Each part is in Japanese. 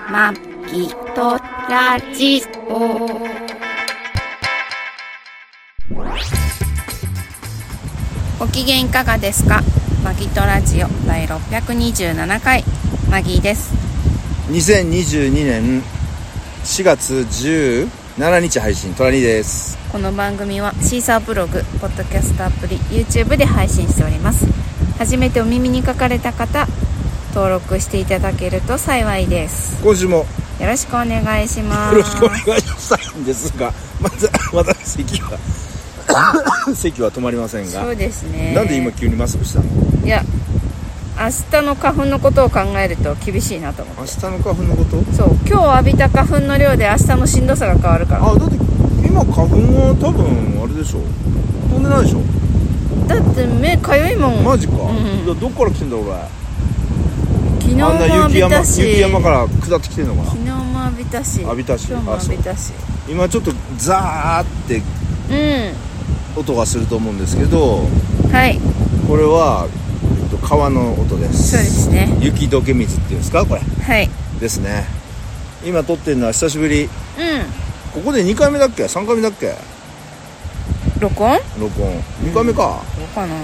まきとラジオ。ご機嫌いかがですか？マギトラジオ第627回マギーです。 2022年4月17日配信トラニーです。 この番組はシーサーブログ、ポッドキャストアプリ、YouTube で配信しております。初めてお耳に書かれた方、登録していただけると幸いです。 今週もよろしくお願いします。 よろしくお願いしたいんですが、まだ咳は止まりませんが。 そうですね。 なんで今急にマスクしたの？ いや、明日の花粉のことを考えると厳しいなと思って。 明日の花粉のこと？ そう、今日浴びた花粉の量で明日のしんどさが変わるから。 だって今花粉は多分あれでしょ、飛んでないでしょ。 だって目かゆいもん。 マジか、どっから来てんだ俺。 昨日も浴びたし、 雪山から下ってきてんのかな。 昨日も浴びたし、 浴びたし、 今日も浴びたし。 今ちょっとザーって音がすると思うんですけど、 はい、 これは、川の音です。 そうですね。 雪解け水っていうんですか、これ。 はいですね。今撮ってるのは久しぶり。ここで2回目だっけ3回目だっけ。 録音 2回目か。 どうかな。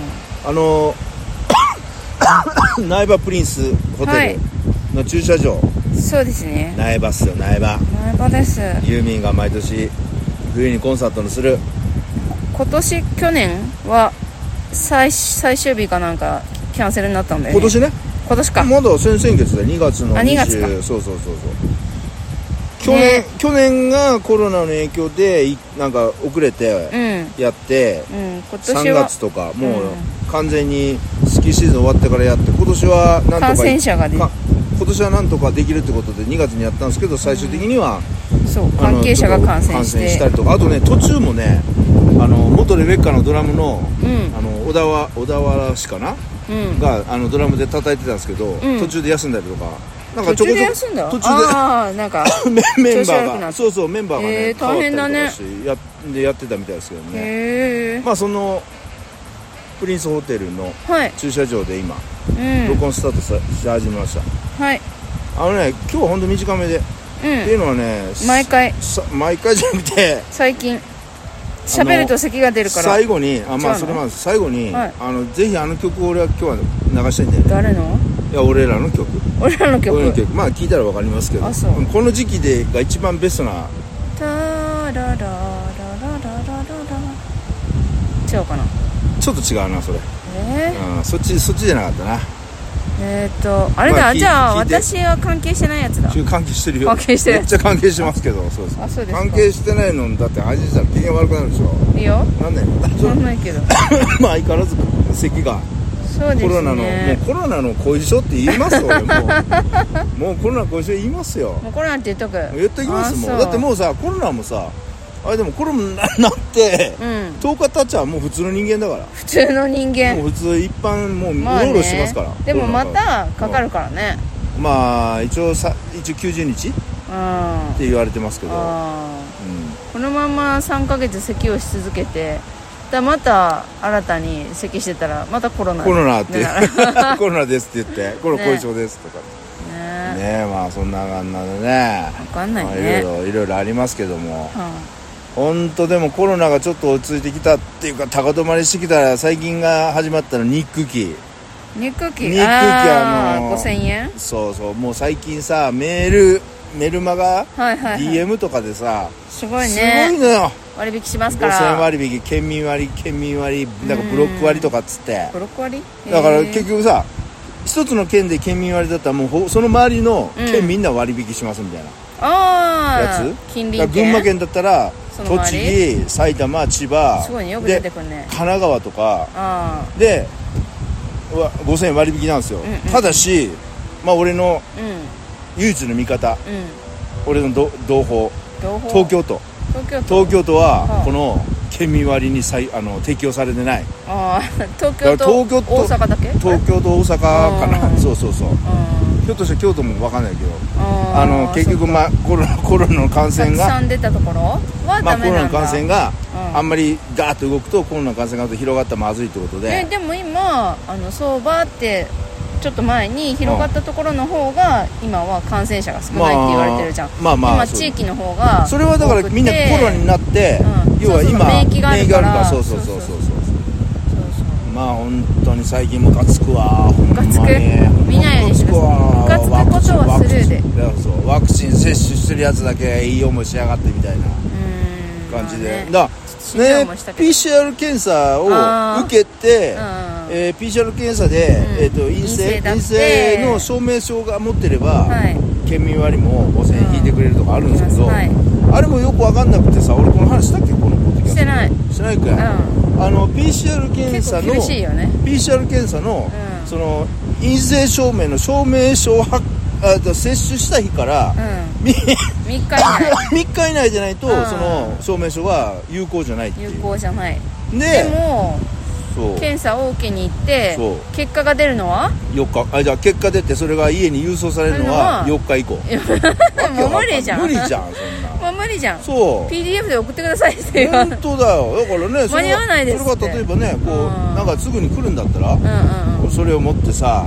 苗場プリンスホテルの駐車場、 そうですね。 苗場っすよ。苗場です。 ユーミンが毎年冬にコンサートのする。 去年は最終日かなんかキャンセルになったんだよね。今年か。 まだ先々月で2月の20。 2月か。 そう去年がコロナの影響でなんか遅れてやって、 今年は 3月とかもう完全にスキーシーズン終わってからやって、今年はなんとか感染者が今年はなんとかできるってことで2月にやったんですけど、最終的には、 そう、関係者が感染したりとか、あとね、途中もね、元レベッカのドラムの、小田原氏かな、がドラムで叩いてたんですけど、途中で休んだりとか、なんかちょこちょこ途中でなんかメンバーがそうメンバーがね、 大変だね。 やってたみたいですけどね。そのプリンスホテルの駐車場で今、録音スタートし始めました。はい。今日はほんと短めで、っていうのはね、毎回じゃなくて最近喋ると咳が出るから、 最後にそれも最後に、ぜひ曲を俺は今日は流したいんだよね。 誰の？ いや、俺らの曲。聞いたら分かりますけど、この時期でが一番ベストな。 タラララララララ違うかな。 ちょっと違うなそれ。そっちじゃなかったな。 あれだ、じゃあ私は関係してないやつだ。 関係してるよ。 関係してる。 めっちゃ関係してますけど。そうです。 そうですか。 関係してないのだって味したら機嫌悪くなるでしょ。 いいよ。 なんないの？ なんないけど。 相変わらず咳が。 そうですね。 コロナの後遺症って言いますよ。俺もうコロナ後遺症言いますよ。 もうコロナって言っとく。 言ってきますもん。だってもうさ、コロナもさ、でもコロナになって10日経っちゃもう普通の人間だから。普通の人間。もう普通一般もううろうろしてますから。 でもまたかかるからね。 一応90日って言われてますけど。 このまま3ヶ月咳をし続けて。また新たに咳してたらまたコロナってコロナですって言って、これ後遺症ですとかね。そんな感じでね、 分かんないね。 いろいろありますけども、本当でもコロナがちょっと落ち着いてきたっていうか、高止まりしてきたら最近が始まったのニック機 5000円。 そうもう最近さ、メルマガ、DM とかでさ、 すごいのよ。 割引しますから 5000割引、県民割、なんかブロック割とかっつって。 ブロック割？ だから結局さ、一つの県で県民割だったらもうその周りの県みんな割引しますみたいなやつ。 近隣県。 群馬県だったら栃木、埼玉、千葉、 すごいね、よく出てくるね。 神奈川とかで5000円割引なんですよ。ただし、俺の唯一の味方、俺の同胞、東京都はこの県民割に適用されてない。 東京と大阪だけ？ 東京と大阪かな。そうひょっとして京都も分かんないけど、結局コロナの感染がたくさん出たところはダメなんだ。 コロナの感染があんまりガーッと動くと、コロナの感染が広がったらまずいってことで。 でも今相場ってちょっと前に広がったところの方が今は感染者が少ないって言われてるじゃん、今地域の方がそれはだからみんなコロナになって、要は今免疫があるから、 そうまあ本当に最近ムカつくわ。 ムカつく、見ないようにしてください。ムカつくことはスルーで、 そうワクチン接種してるやつだけいい思いしやがってみたいな感じで、だね、PCR 検査を受けて、PCR 検査で、陰性の証明書が持ってれば、県民割も5000円引いてくれるとかあるんですけど、あれもよく分かんなくてさ、俺この話したっけ、このポッドキャストしてないかい、PCR 検査の、ね、PCR 検査の、その陰性証明の証明書を接種した日から、3日以内じゃないと、その証明書は有効じゃないっていう。 有効じゃない。でも検査を受けに行って結果が出るのは 4日。じゃあ結果出てそれが家に郵送されるのは4日以降。 もう無理じゃん。 無理じゃんそんな。 もう無理じゃん。 そう。 PDF で送ってくださいって本当だよ。だからね、 間に合わないですって。 それが例えばね、こうなんかすぐに来るんだったら、それを持ってさ、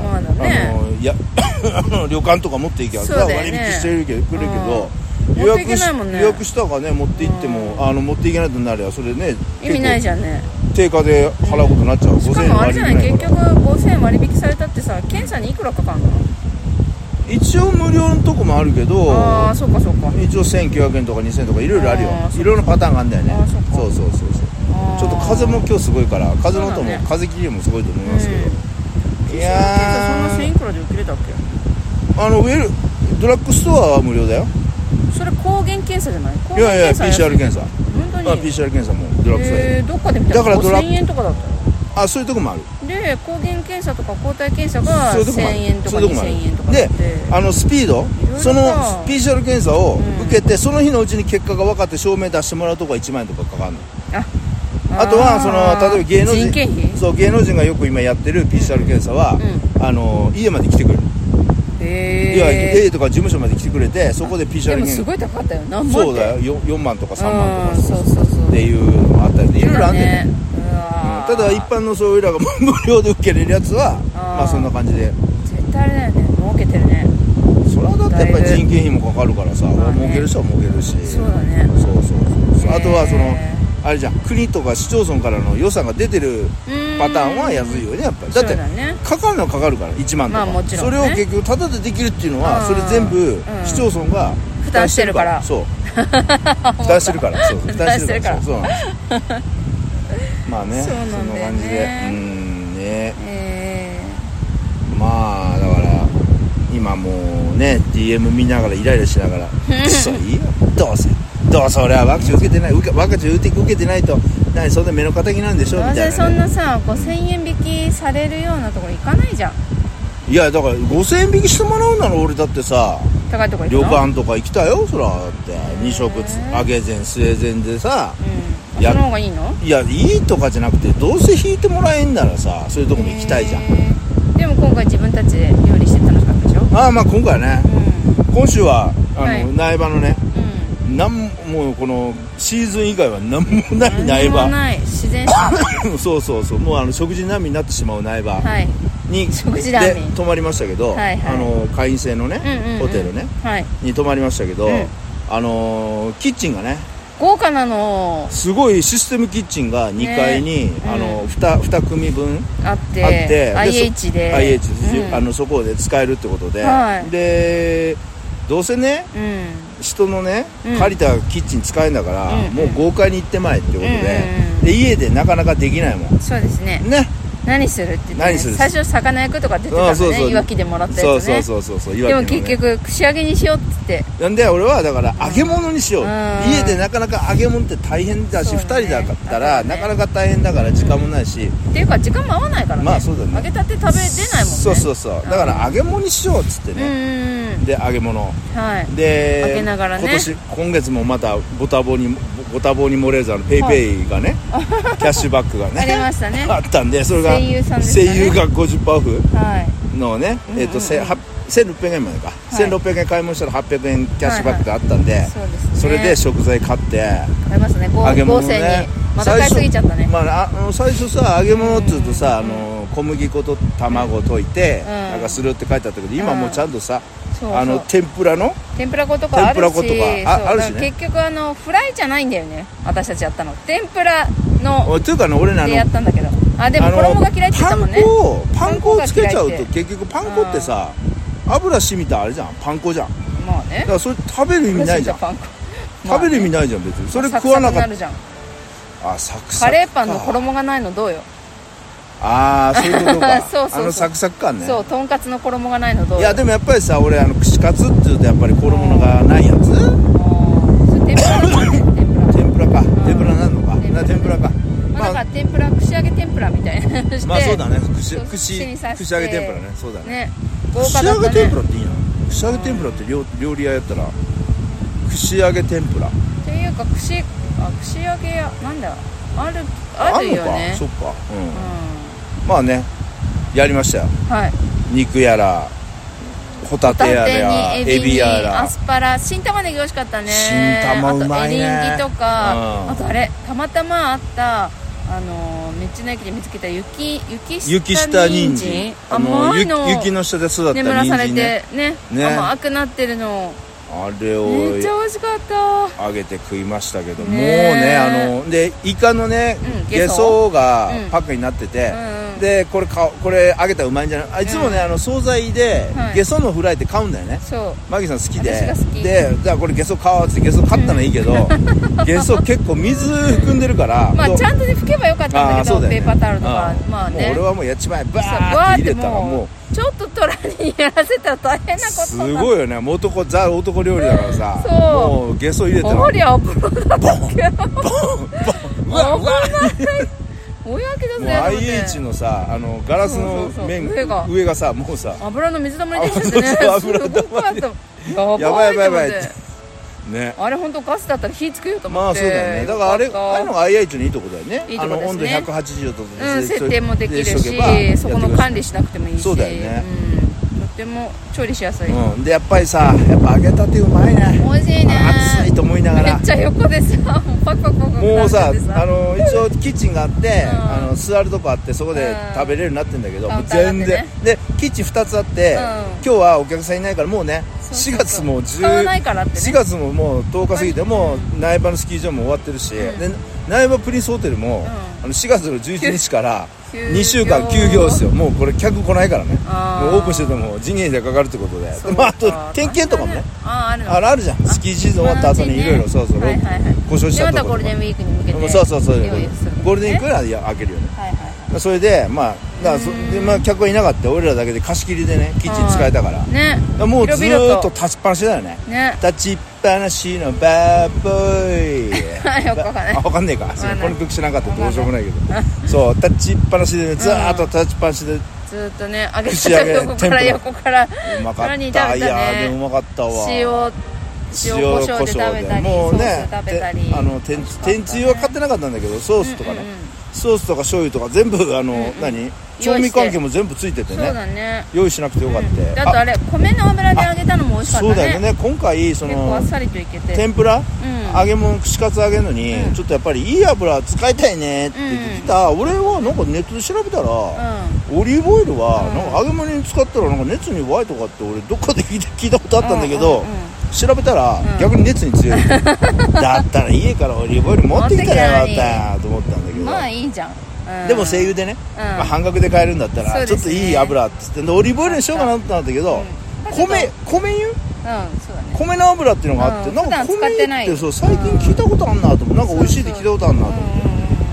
旅館とか持っていけば割引してくれるけど、予約したからね、持って行っても持っていけないとなればそれね意味ないじゃんね。 定価で払うことになっちゃう。 しかもあれじゃない、結局5000円割引されたってさ、検査にいくらかかるの？ 一応無料のとこもあるけど、 そうか一応1900円とか2000円とかいろいろあるよ。いろいろパターンがあるんだよね。そうちょっと風も今日すごいから、風の音も風切りもすごいと思いますけど、いやー、 そんな1000いくらで受けれたっけ？ ドラッグストアは無料だよ。 それ抗原検査じゃない？ いや PCR 検査。 本当に PCR 検査もドラッグストアで。 どっかで見たら5000円とかだったよ。 そういうとこもある。 で抗原検査とか抗体検査が1000円とか2000円とかで、 スピード、その PCR 検査を受けて、その日のうちに結果が分かって証明出してもらうとこが1万円とかかかるの。あとは例えば芸能人がよく今やってる PCR 検査は、家まで来てくれる。A とか事務所まで来てくれて、そこで PCR 検査。でもすごい高かったよ。何万って。 そうだよ、4万とか3万とかっていうのもあったりで、いろいろあんねん。ただ一般のそういうらが無料で受けれるやつはそんな感じで。 絶対あれだよね、儲けてるね。 それはだってやっぱり人件費もかかるからさ、儲ける人は儲けるし。 そうだね。 そうあとはあれじゃん、国とか市町村からの予算が出てるパターンは安いよね、やっぱり。だってかかるのはかかるから1万とか、それを結局タダでできるっていうのは、それ全部市町村が負担してるから。 そう負担してるからそうなんですまあね、そんな感じでまあだから今もうね DM 見ながらイライラしながらくそいいよ、どうせ俺はワクチン受けてない、ワクチン受けてないと何そんな目の敵なんでしょみたいな、ね、 そんなさ5000円引きされるようなところ行かないじゃん。 いやだから5000円引きしてもらうなら俺だってさ、 高いとこ行くの？旅館とか行きたいよ、そら。だって2食揚げ膳据え膳でさ、 その方がいいの？いやいいとかじゃなくて、どうせ引いてもらえんならさ、そういうとこも行きたいじゃん。 でも今回自分たちで料理して楽しかったでしょ？ まあ今回ね、今週は苗場のね、もうこのシーズン以外は何もない苗場、 自然そうもう食事難民になってしまう苗場にで泊まりましたけど、会員制のねホテルねに泊まりましたけど、キッチンがね豪華なの、 すごいシステムキッチンが2階に2組分あって IH でそこで使えるってことで、でどうせね人のね借りたキッチン使えんだから、もう豪快に行ってまえってことで、家でなかなかできないもん。 そうですね。何するって言って、最初魚焼くとかって言ってたんだね、いわきでもらったやつね。そうでも結局串揚げにしようって言って、 なんで俺はだから揚げ物にしよう。家でなかなか揚げ物って大変だし、2人だったらなかなか大変だから時間もないし、 っていうか時間も合わないからね。 そうだね、 揚げたて食べれないもんね。 そうだから揚げ物にしようっつってね。で揚げ物で揚げながらね、 今月もまたご多忙に漏れずペイペイがねキャッシュバックがねありましたね。 あったんで、それが声優が 50% オフのね、1600円までか、1600円買い物したら800円キャッシュバックであったんで、それで食材買って買いましたね。豪勢にまた買いすぎちゃったね。 最初さ揚げ物っていうとさ、 小麦粉と卵を溶いて、なんかするって書いてあったけど、今もうちゃんとさ、天ぷら粉とかあるし、 あるしね。結局フライじゃないんだよね、私たちやったの。天ぷらのというかね、俺ね、 でやったんだけど、でも衣が嫌いって言ったもんね。 パン粉をつけちゃうと結局パン粉ってさ、油染みたあれじゃん、パン粉じゃん。 まあね、 だからそれ食べる意味ないじゃん。食べる意味ないじゃん別に。それ食わなかった。サクサク。 カレーパンの衣がないのどうよ。 そういうことか。 そうサクサク感ね。 そう、とんかつの衣がないのどうよ。 いやでもやっぱりさ、俺串カツっていうとやっぱり衣がないやつ。 天ぷらだね。 天ぷらか。天ぷらなんのか。天ぷらか。 だから天ぷら、串揚げ天ぷらみたいな。 まあそうだね。串揚げ天ぷらね。そうだね。串揚げ天ぷらっていいな。串揚げ天ぷらって料理屋やったら串揚げ天ぷらっていうか串揚げ屋なんだあるよね。 そっか、まあね、やりましたよ。肉やらホタテやらエビやらアスパラ、新玉ねぎ美味しかったね。 新玉うまいね。 あとエリンギとか、あとあれたまたまあった道の駅で見つけた雪下人参、甘いの、 雪の下で育った人参ね、 眠らされてね、甘くなってるの、 あれをめっちゃ美味しかった。 揚げて食いましたけど、もうね、でイカのね、ゲソがパックになってて、でこれ揚げたらうまいんじゃない。いつもね、惣菜でゲソのフライって買うんだよね。マギさん好きで、じゃあこれゲソ買おうってゲソ買ったのはいいけどゲソ結構水含んでるから、 まあちゃんとね拭けばよかったんだけど、ペーパータオルとか、まあね、 俺はもうやっちまえバーって入れたら、もうちょっとトラにやらせたら大変なことすごいよね。ザ男料理だからさ、もうゲソ入れたらありゃ油だったっけうわ大やけどもう IH のさ、ガラスの面上がさ、もうさ油の水溜まりできちゃってね。 油溜まりやばいね。あれ本当ガスだったら火つくよと思って。 まあそうだよね。だからああいうのが IH のいいとこだよね。温度180度と設定もできるし、そこの管理しなくてもいいし。 そうだよね。 とても調理しやすい。 でやっぱりさ、揚げたてうまいね。 美味しいね。 熱いと思いながら。 めっちゃ横でさ、パクパクパク。 もうさ、一応キッチンがあって、座るとこあって、そこで食べれるようになってんだけど、全然でキッチン2つあって、今日はお客さんいないから、もうね、4月も4月ももう10日過ぎて、もう苗場のスキー場も終わってるし、で苗場プリンスホテルも4月の11日から2週間休業ですよ。もうこれ客来ないからね。もうオープンしてても人件費でかかるってことで、あと点検とかもね、あるじゃん。スキーシーズン終わった後にいろいろ故障しちゃったところ、 ゴールデンウィークに向けて、 そうゴールデンウィークは開けるよね。それで客がいなかった。俺らだけで貸し切りでね、キッチン使えたから、もうずーっと立ちっぱなしだよね。立ちっぱなしのバーボーイわかんねえか。この曲知らなかったらどうしようもないけど、そう立ちっぱなしでね、ずーっと立ちっぱなしでずーっとね、揚げた横からうまかった。いやでもうまかったわ。 塩コショウで食べたり、 もうね、 ソース食べたり、 天つゆは買ってなかったんだけど、ソースとかね、ソースとか醤油とか全部調味関係も全部ついててね、用意しなくてよかった。 あとあれ米の油で揚げたのも美味しかったね。 そうだよね。今回結構あっさりといけて、 天ぷら揚げ物串カツ揚げるのにちょっとやっぱりいい油使いたいねって言ってた。俺はなんかネットで調べたら、オリーブオイルはなんか揚げ物に使ったらなんか熱に弱いとかって俺どっかで聞いたことあったんだけど、調べたら逆に熱に強い。だったら家からオリーブオイル持ってきたらよかったよと思ったんだけど、 まあいいじゃん。 でも声優でね、半額で買えるんだったらちょっといい油っつってオリーブオイルにしようかなと思ったんだけど、米油、米の油っていうのがあって、なんか米油ってそう最近聞いたことあんなと思う。なんか美味しいって聞いたことあんなと思って、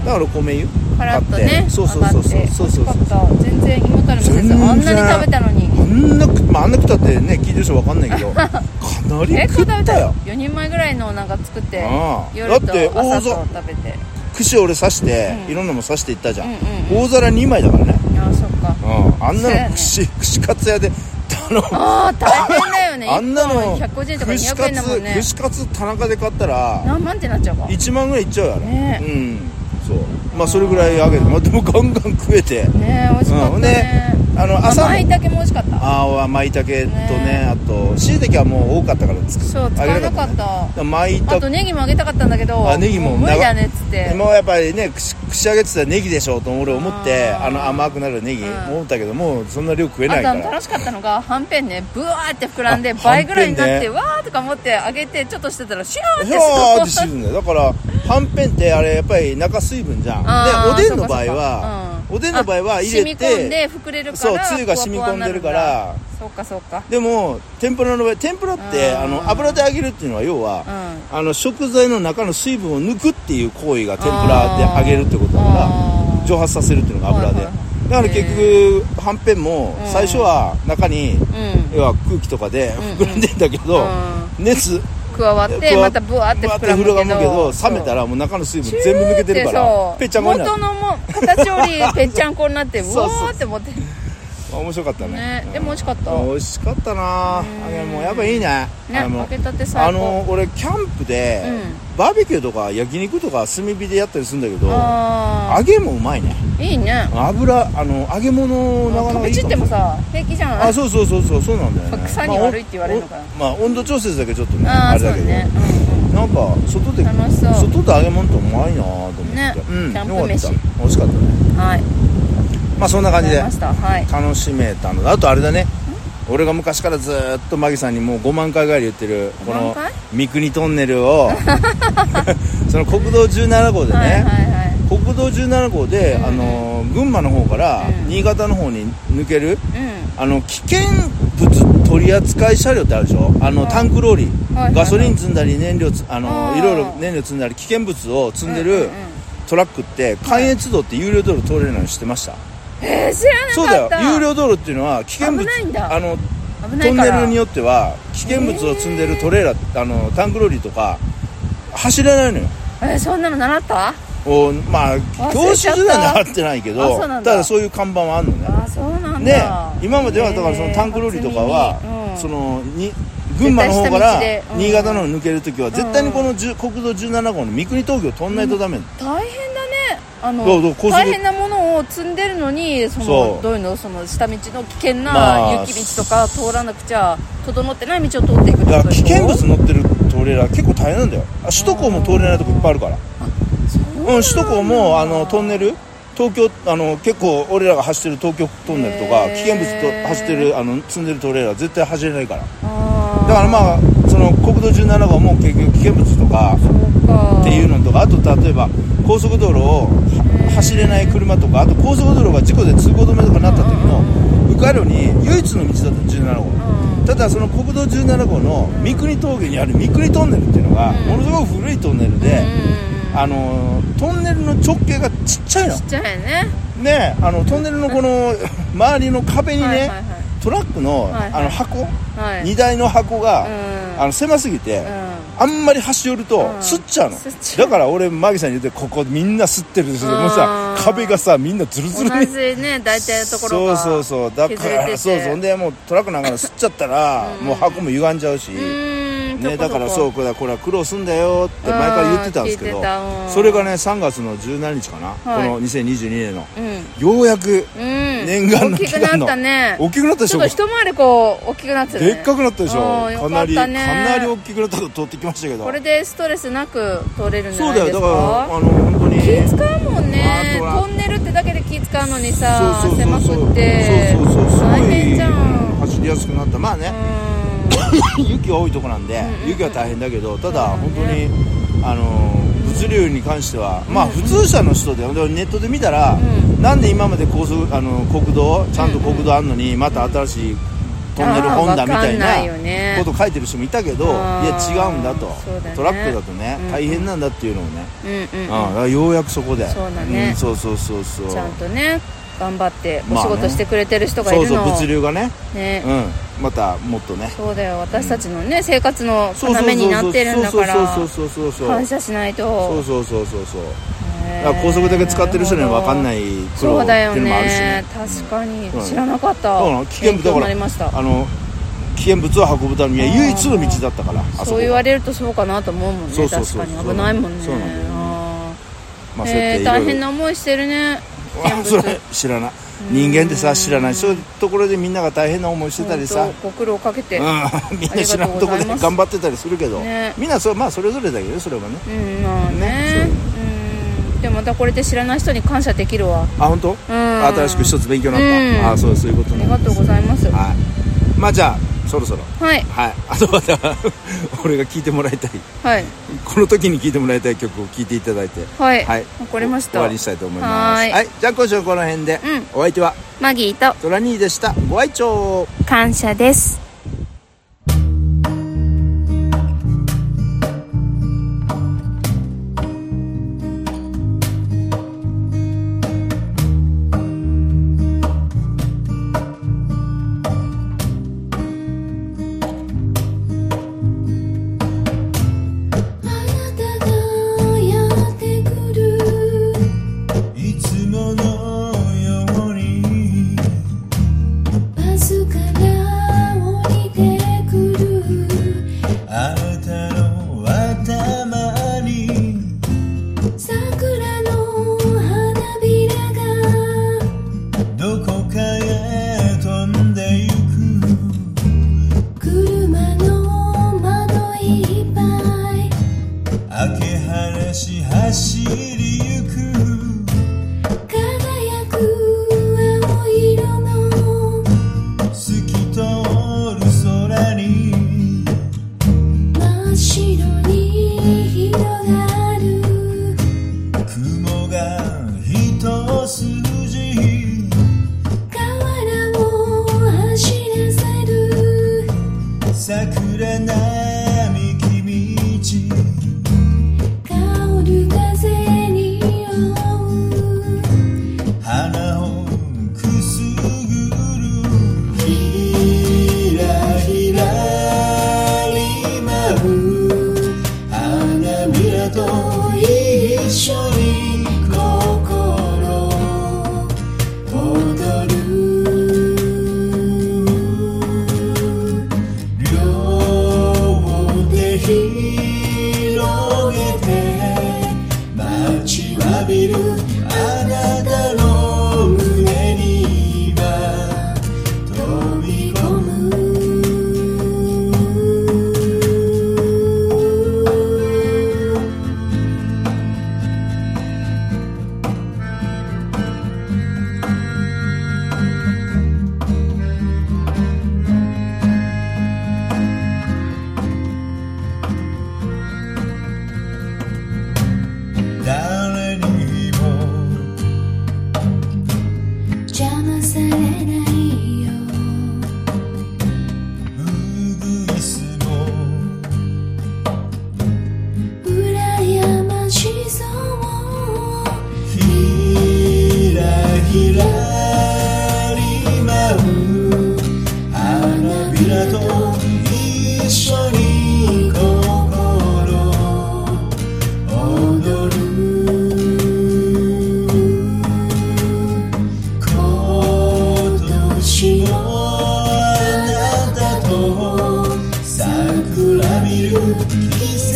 だから米油カラッとね、 そう全然胃もたれもせず、あんなに食べたのに、 あんな食ったってね聞いてる人分かんないけどかなり食ったよ。 4人前ぐらいのなんか作って、夜と朝と食べて、 串俺刺して、いろんなもん刺していったじゃん。大皿2枚だからね。 そっか。 あんなの串カツ屋で大変だよね。 あんなの 150円とか200円だもんね。 串カツ田中で買ったら何万ってなっちゃうか。 1万ぐらいいっちゃうよね。そう。まあそれぐらい揚げて、でもガンガン食えて。 ね、美味しかったね。 朝舞茸も美味しかった。 舞茸とね、あと椎茸はもう多かったからそう使わなかった。あとネギもあげたかったんだけど、 ネギも無理だねっつって。 もうやっぱりね串揚げって言ったらネギでしょと俺思って、甘くなるネギ思ったけど、もうそんな量食えないから。 あと楽しかったのがはんぺんね、ブワーって膨らんで倍ぐらいになって、わーとか思って揚げてちょっとしてたらシューって沈んだよ。だからはんぺんってあれやっぱり中水分じゃん。でおでんの場合は入れて染み込んで膨れるから、 そうつゆが染み込んでるから。 そうか。 でも天ぷらの場合、天ぷらって油で揚げるっていうのは要は、食材の中の水分を抜くっていう行為が天ぷらで揚げるってことだから、蒸発させるっていうのが油で、だから結局はんぺんも最初は中に、要は空気とかで膨らんでんだけど、熱加わってまたブワーって膨らむけど、 冷めたらもう中の水分全部抜けてるからぺっちゃんこになる。 元の形よりぺっちゃんこになってうわーって思って面白かったね。 でも美味しかった。 美味しかったな。もうやっぱいいね。 揚げたて最高。 俺キャンプでバーベキューとか焼肉とか炭火でやったりするんだけど、揚げもうまいね。 いいね。 揚げ物なかなかいいかも。 飛び散ってもさ平気じゃん。 そうなんだよね。 草に悪いって言われるのかな。 温度調節だけちょっとねあれだけど、なんか外で揚げ物ってうまいなと思って。 キャンプ飯美味しかったね。はい。そんな感じで楽しめたので、あとあれだね、俺が昔からずっとマギさんにもう5万回ぐらい言ってるこの三国トンネルをその国道17号でね、国道17号で群馬の方から新潟の方に抜ける危険物取扱車両ってあるでしょ。タンクローリー、ガソリン積んだり燃料いろいろ燃料積んだり危険物を積んでるトラックって関越道って有料道路通れるの知ってました？ 知らなかった。 そうだよ、有料道路っていうのは危険物、トンネルによっては危険物を積んでるトレーラータンクローリーとか走れないのよ。 そんなの習った？ 教習所では習ってないけど、ただそういう看板はあるのね。 そうなんだ。 で今まではだからそのタンクローリーとかは群馬の方から新潟の方に抜けるときは絶対にこの国道17号の三国峠を通んないとダメ。 大変だね。大変なものを積んでるのにどういうの、その下道の危険な雪道とか通らなくちゃ整ってない道を通っていくってことでしょ。 危険物乗ってるトレーラー結構大変なんだよ。首都高も通れないとこいっぱいあるから。首都高もトンネル東京結構俺らが走ってる東京トンネルとか危険物と走ってる積んでるトレーラー絶対走れないから。だからその国道17号も結局危険物とかっていうのとか、あと例えば高速道路を走れない車とか、あと高速道路が事故で通行止めとかなった時の迂回路に唯一の道だった17号。ただその国道17号の三国峠にある三国トンネルっていうのがものすごく古いトンネルで、トンネルの直径がちっちゃいの。 ちっちゃいね。 ね、トンネルのこの周りの壁にね、トラックの箱、荷台の箱が狭すぎて、あんまり端寄ると吸っちゃうの。だから俺マギさんに言ってここみんな吸ってるんですよ。もうさ壁がさみんなズルズルに。 同じね大体のところがそうだからそうでもうトラックなんか吸っちゃったらもう箱も歪んじゃうし。ね、だからこれは苦労すんだよって前から言ってたんですけど、それがね3月の17日かな、この2022年の、ようやく念願の大きくなったね。 大きくなったでしょ。 ちょっと一回りこう大きくなってね。 でっかくなったでしょ。かなり大きくなったと通ってきましたけど、 これでストレスなく通れるんじゃないですか。 そうだよ。だから本当に気使うもんね。トンネルってだけで気使うのにさ、狭くって大変じゃん。 走りやすくなった。雪が多いとこなんで、雪は大変だけど、ただ本当に物流に関しては普通車の人でネットで見たら、なんで今まで国道ちゃんと国道あんのにまた新しいトンネルホンダみたいなこと書いてる人もいたけど、いや違うんだと、トラックだとね大変なんだっていうのをね、ようやくそこでそうだね。 そうちゃんとね頑張ってお仕事してくれてる人がいるの。 物流がねまたもっとね。 そうだよ、私たちのね生活の要になってるんだから感謝しないと。 そう高速だけ使ってる人には分かんない苦労っていうのもあるしね。 確かに知らなかった。 危険物だから危険物を運ぶためには唯一の道だったから。 そう言われるとそうかなと思うもんね。確かに危ないもんね。 そうなんだよね。 大変な思いしてるね。 それ知らない。 人間ってさ知らないそういうところでみんなが大変な思いしてたりさご苦労かけて、 みんな知らんところで頑張ってたりするけど、ね、みんなそれぞれだけどそれはね、 まあね、でもまたこれで知らない人に感謝できるわ。 本当？新しく一つ勉強になった。そういうことね。 ありがとうございます。 まあじゃあそろそろあとは俺が聴いてもらいたい、この時に聴いてもらいたい曲を聴いていただいて、わかりました。終わりにしたいと思います。じゃあ今週はこの辺で、お相手はマギーとトラニーでした。ご愛聴感謝です。 桜見る季節